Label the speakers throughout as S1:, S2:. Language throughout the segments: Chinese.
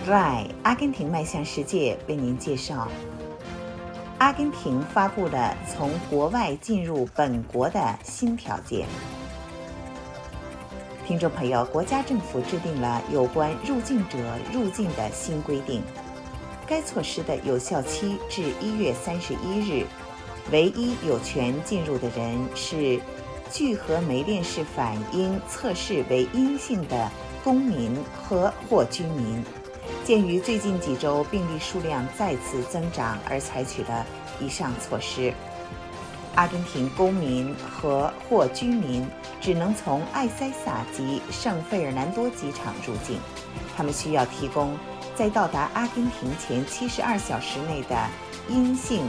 S1: RAI 阿根廷迈向世界为您介绍，阿根廷发布了从国外进入本国的新条件。听众朋友，国家政府制定了有关入境者入境的新规定，该措施的有效期至1月31日，唯一有权进入的人是聚合酶链式反应测试为阴性的公民或居民。鉴于最近几周病例数量再次增长，而采取了以上措施。阿根廷公民或居民只能从埃塞萨及圣费尔南多机场入境，他们需要提供在到达阿根廷前72小时内的阴性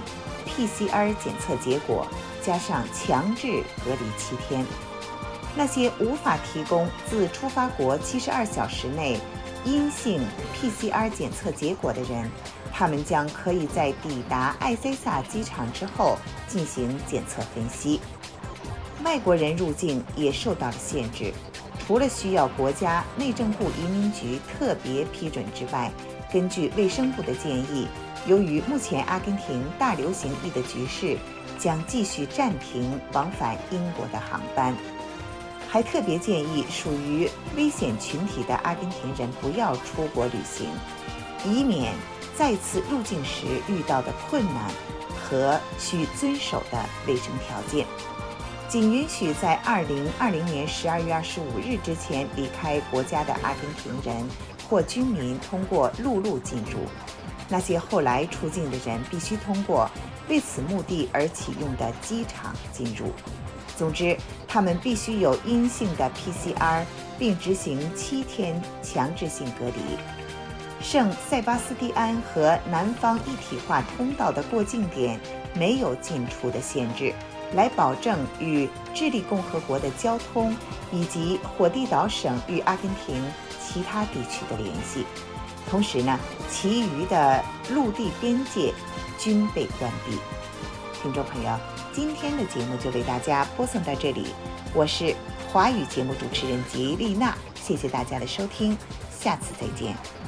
S1: PCR 检测结果，加上强制隔离7天。那些无法提供自出发国72小时内阴性 PCR 检测结果的人，他们将可以在抵达埃塞萨机场之后进行检测分析。外国人入境也受到了限制，除了需要国家内政部移民局特别批准之外，根据卫生部的建议，由于目前阿根廷大流行疫的局势，将继续暂停往返英国的航班。还特别建议属于危险群体的阿根廷人不要出国旅行，以免再次入境时遇到的困难和需遵守的卫生条件。仅允许在2020年12月25日之前离开国家的阿根廷人或居民通过陆路进入，那些后来出境的人必须通过为此目的而启用的机场进入。总之，他们必须有阴性的 PCR， 并执行7天强制性隔离。圣塞巴斯蒂安和南方一体化通道的过境点没有进出的限制，来保证与智利共和国的交通以及火地岛省与阿根廷其他地区的联系。同时呢，其余的陆地边界均被关闭。听众朋友，今天的节目就为大家播送到这里，我是华语节目主持人吉丽娜，谢谢大家的收听，下次再见。